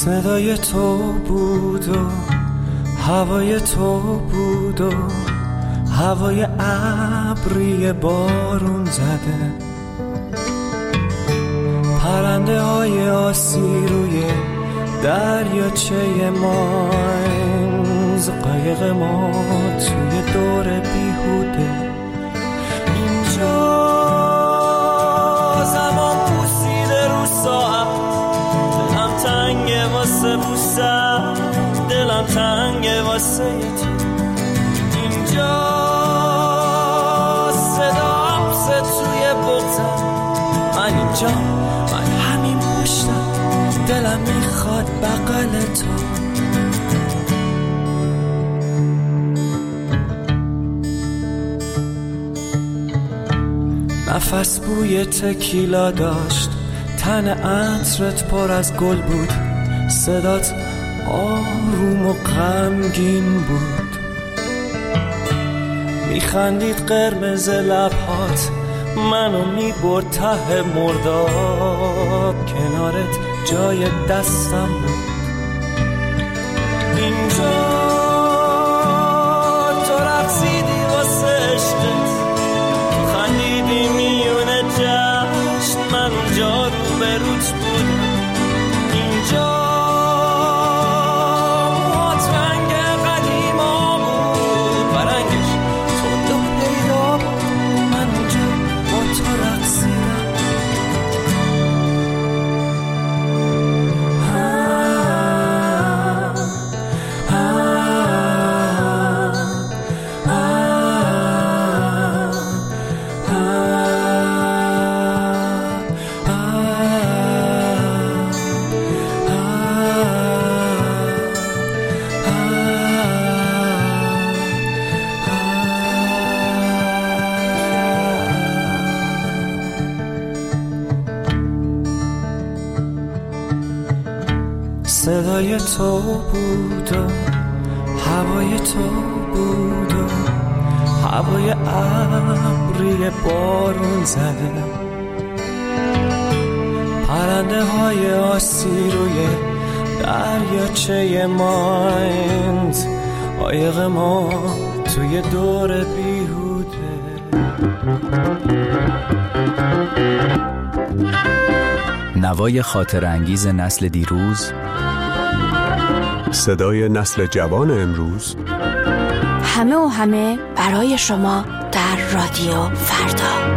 صدای تو بود و هوای تو بود و هوای ابری بارون زده، پرنده های آسی روی دریاچه ماینز، قایق ما توی دور بیهوده. اینجا زمان پوسیده رو ساعت، دلم تنگه واسه بوسم، دلم تنگه واسه تو. اینجا صدام توی بغزم، من اینجا، من همین پشتم، دلم میخواد بغل تو. نفس بوی تکیلا داشت، تن عطرت پر از گل بود، صدات آروم و غمگین بود، میخندید قرمز لبهات، منو میبرد ته مرداب، کنارت جای دستم بود. اینجا تو رقصیدی واسه عشقت، خندیدی میونه جشن، من اونجا رو به روت بودم. اینجا موهات رنگ قدیما بود و رنگش تند و پیدا بود، من اونجا با تو رقصیدم. صدای تو بود و هوای تو بود و هوای ابری بارون زده، پرنده های آسی روی دریاچه ماینز، قایق ما توی دور بیهوده. نوای خاطر انگیز نسل دیروز، صدای نسل جوان امروز، همه و همه برای شما در رادیو فردا.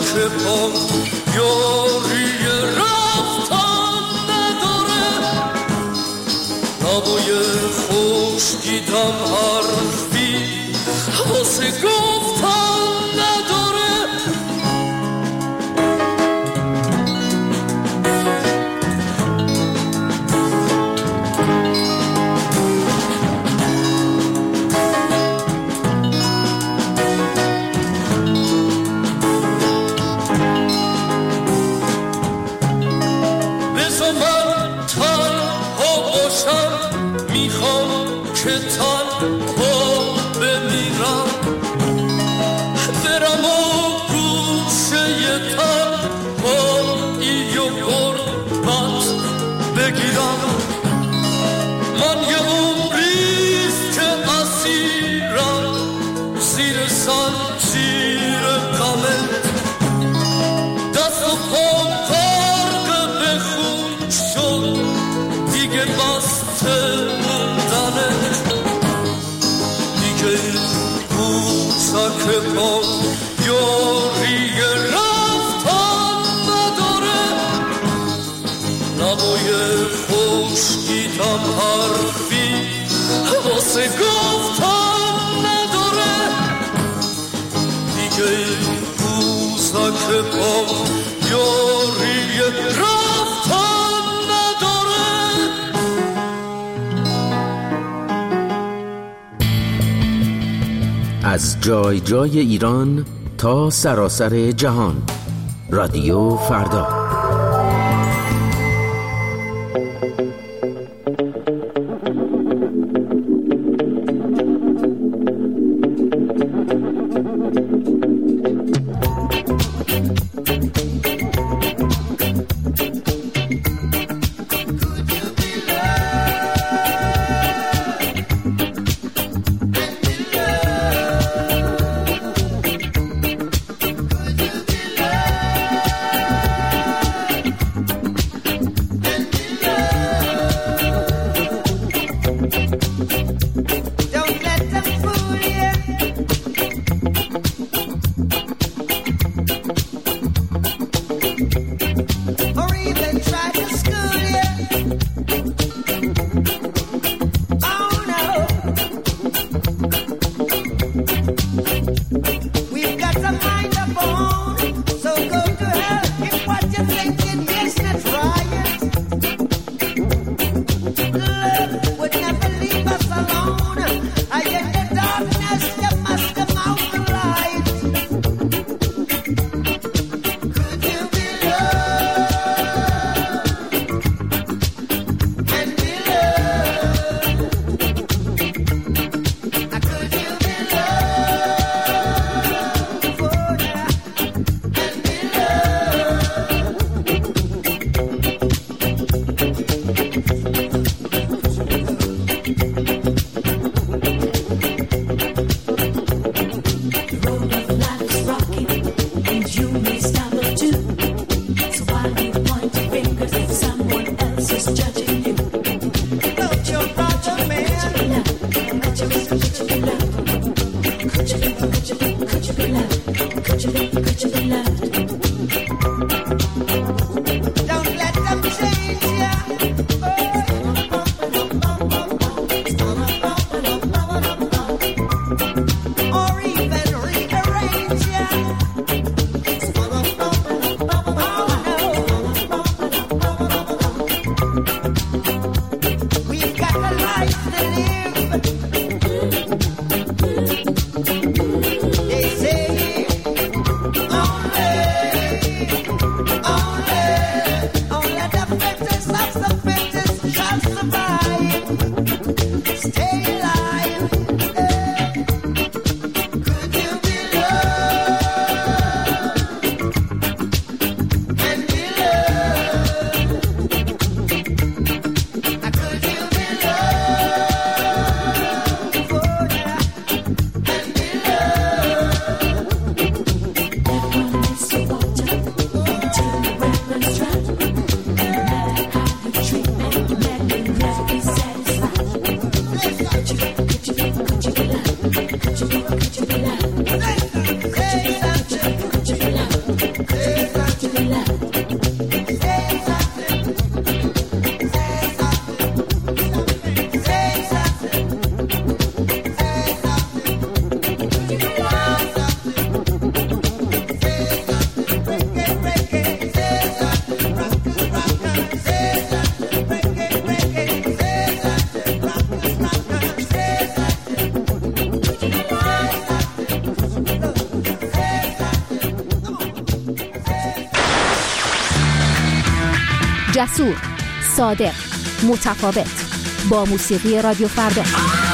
یاری رفتن نداره، خشکیدم حرفی واسه گفتن نداره. که تنها بمیرم برم و گوشه تنهایی و غربت بگیرم. من یه عمریست که اسیرم زیر زنجیر غمت، دست و پام غرق به خون شد دیگه بسته که پا یاری رفتن نداره. نوای خشکیدم حرفی واسه گفتن نداره. دیگه بوزک پا یاری رفتن نداره. از جای جای ایران تا سراسر جهان، رادیو فردا. جسور، صادق، متفاوت، با موسیقی رادیو فردا.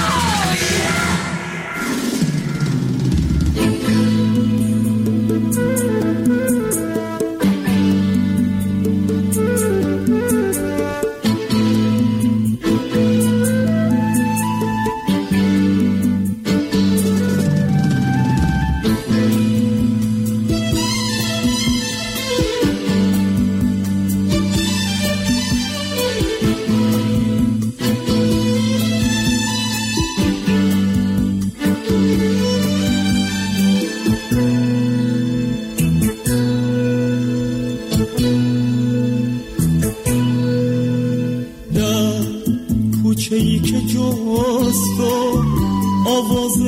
کوچه‌ای که جست و آواز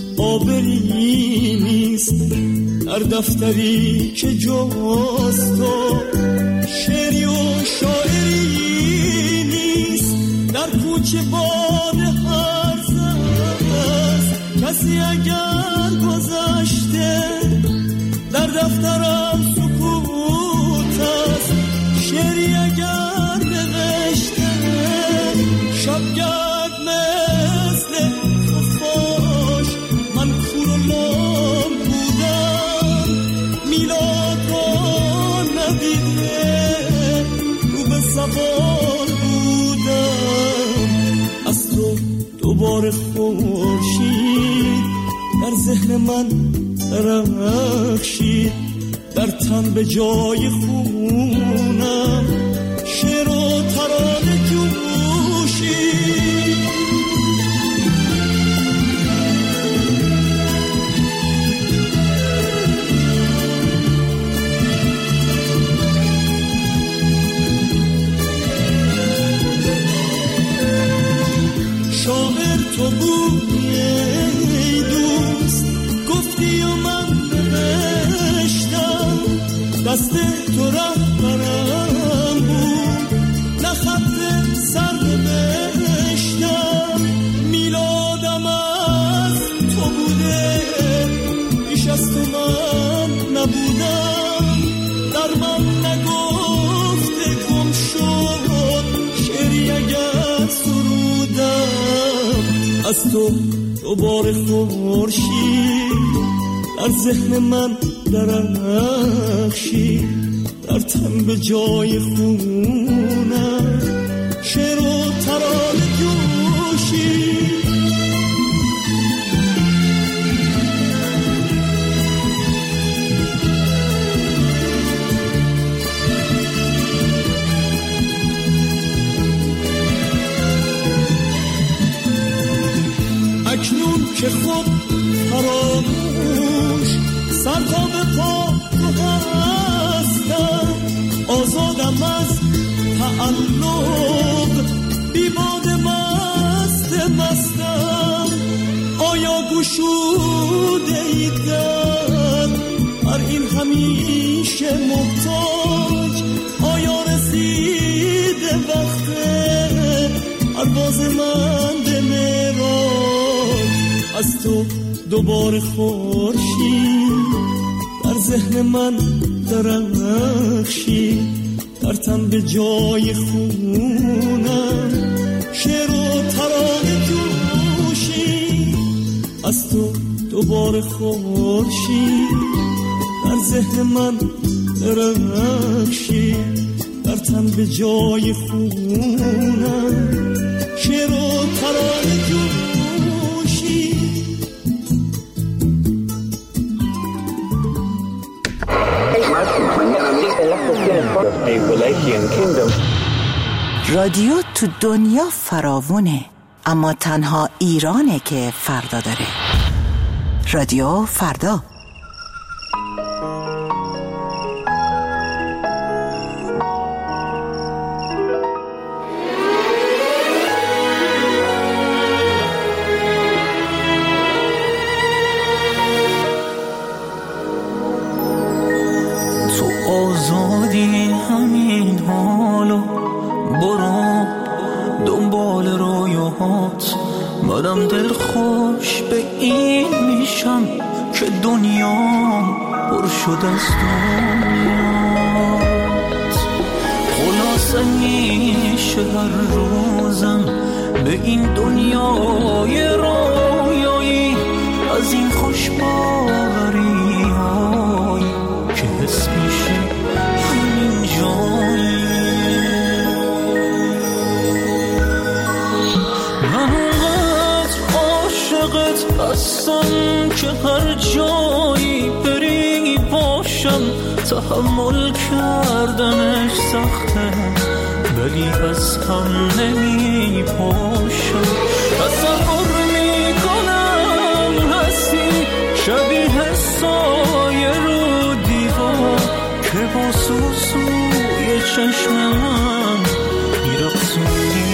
آبری نیست، در دفتری که جست و شعری و شاعری نیست، در کوچه باد هرز است، کسی اگر گذشته در دفترم سکوت است، شعری اگر نوشته شبگرد مثل خفاش، من کور و لام بودم، میلاد را ندیده رو به زبان بودم، از تو دوباره خورشید در ذهن من درخشید، در تن به جای خونم شعر و ترانه جوشید. شاعر تو بودی ای دوست، گفتی و من نوشتم، دست تو رهبرم بود، نه خط سر نوشتم، میلادم از تو بوده، بیش از تو من نبودم، در من نگفته گم شد شعری اگر سرودم، از تو دوباره خورشید در ذهن من درخشید، در تن به جای خونم شعر و ترانه جوشید. اکنون که خود فراموش سر تا به پا تو هستم، آزادم از تعلق، بی باد مستم، آیا گشوده ای در هر این همیشه محتاج، آیا رسیده وقت پرواز من به معراج، از تو دوباره خورشید در ذهن من درخشید، در تن به جای خونم شعر و ترانه جوشید، از تو دوباره خورشید در ذهن من درخشید، در تن به جای خونم شعر و ترانه جوشید. رادیو تو دنیا فراوونه، اما تنها ایرانه که فردا داره. رادیو فردا. آزادی همین حالو برو دنبال رویاهات، منم دل خوش به این میشم که دنیا پر شده از دنیات. خلاصه همیشه هر روزم به این دنیای رویایی از این خوش باوری های که حس میشه همین جایی. من اونقدر عاشقت هستم که هر جایی بری باشم، تحمل کردنش سخته ولی از هم نمی پاشم. تصور میکنم هستی شبیه سایه رو دیوار که با سوسوی چشم من میرقصونی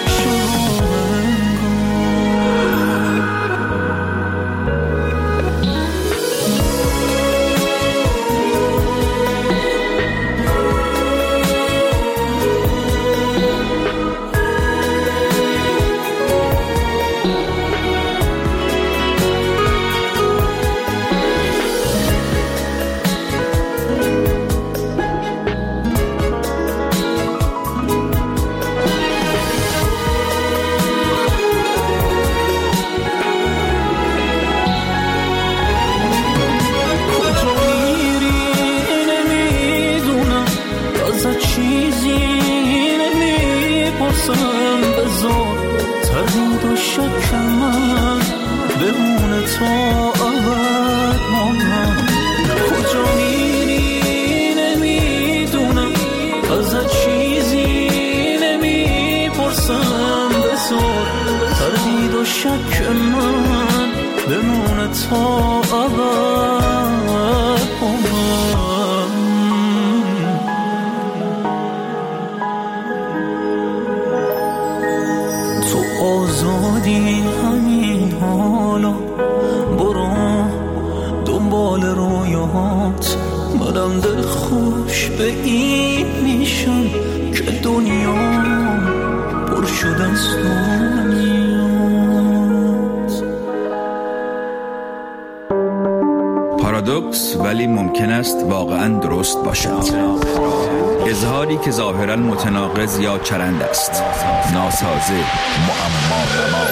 پارادوکس ولی ممکن است واقعاً درست باشد. اظهاری که ظاهراً متناقض یا چرند است، ناسازه، معما.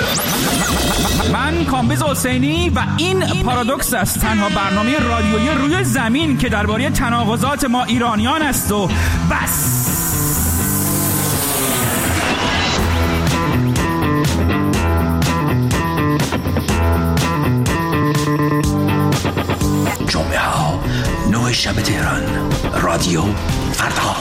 من کامبیز حسینی و این پارادوکس است، تنها برنامه رادیویی روی زمین که درباره تناقضات ما ایرانیان است و بس. جمعه ها 9 شب تهران، رادیو فردا.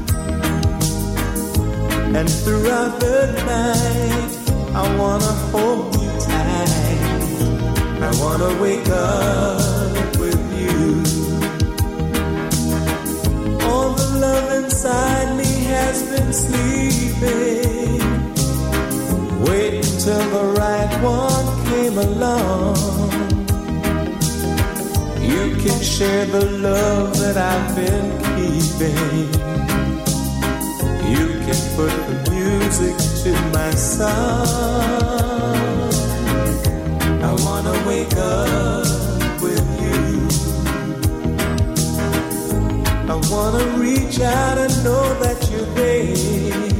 And throughout the night I wanna hold wanna wake up with you. All the love inside me has been sleeping, waiting till the right one came along. You can share the love that I've been keeping. You can put the music to my song. I wanna wake up with you. I wanna reach out and know that you're there.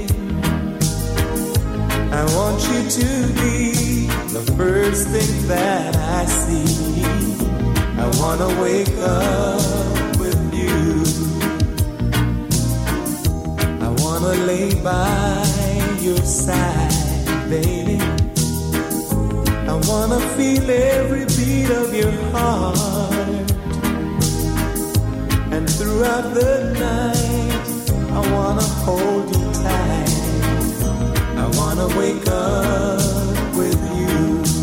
I want you to be the first thing that I see. I wanna wake up with you. I wanna lay by your side, baby. I wanna feel every beat of your heart. And throughout the night, I wanna hold you tight. I wanna wake up with you.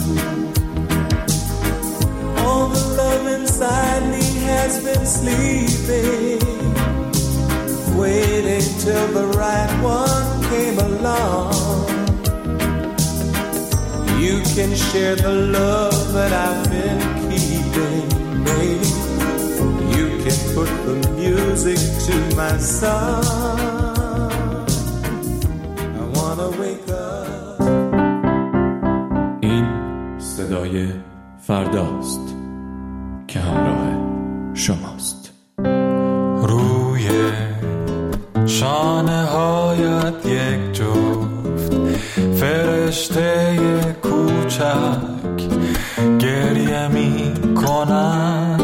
All the love inside me has been sleeping, waiting till the right one came along. You can share the love that I've been keeping, baby. You can put the music to my song. I wanna wake up. این صدای فرداست که همراه شماست. روی شانه هایت یک جفت فرشته کوچک گریه می کنن.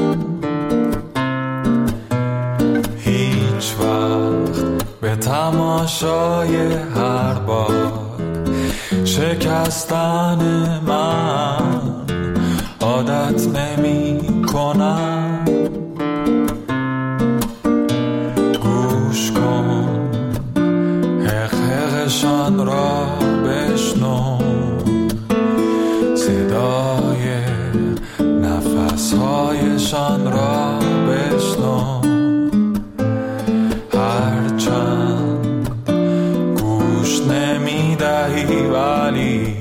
هیچ وقت به تماشای هر بار شکستن من عادت نمی کنم. گوش کن حقشان را بشنو، صدای نفسهایشان را بشنو. هرچند گوش نمی دهی ولی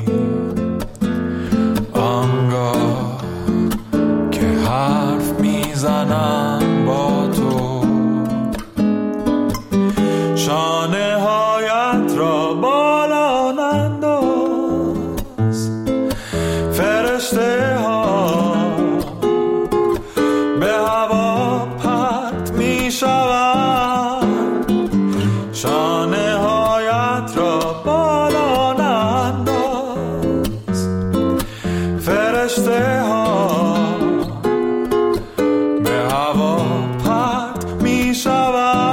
آنگاه که حرف میزنم با تو، شانه هایت را بالا ننداز. فرشته ها به هوا پرت می شوند. شانه هایت را بالا ننداز. فرشته ها به هوا پرت می شوند.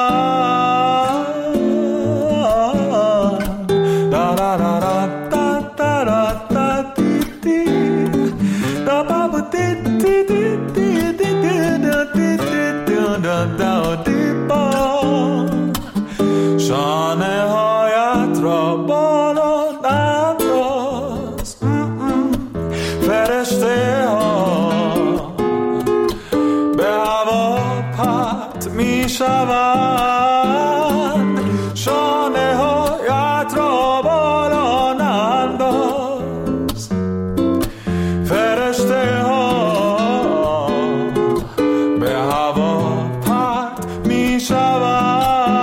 شانه هایت را بالا ننداز. فرشته ها به هوا پرت می شوند. شانه هایت را بالا ننداز. فرشته ها به هوا پرت می شوند.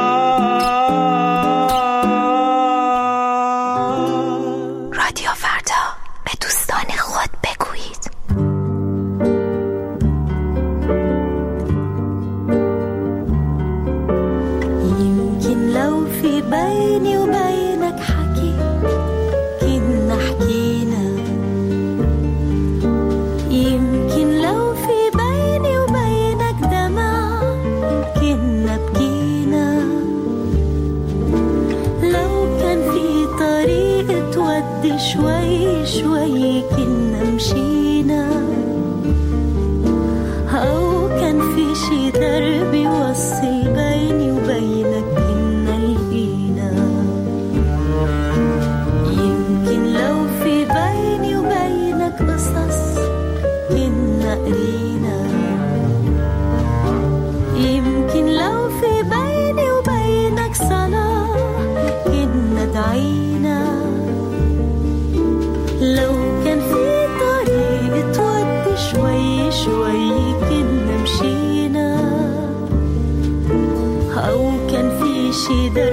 شوي شوي كنا مشينا، أو كان في شي درب يوصل بيني وبينك كنا لقينا. يمكن لو في بيني وبينك قصص فقرينا. يمكن لو في بيني وبينك صلاة كنا دعينا، لو كان في طريق تودي شوي شوي كنا مشينا، أو كان في شي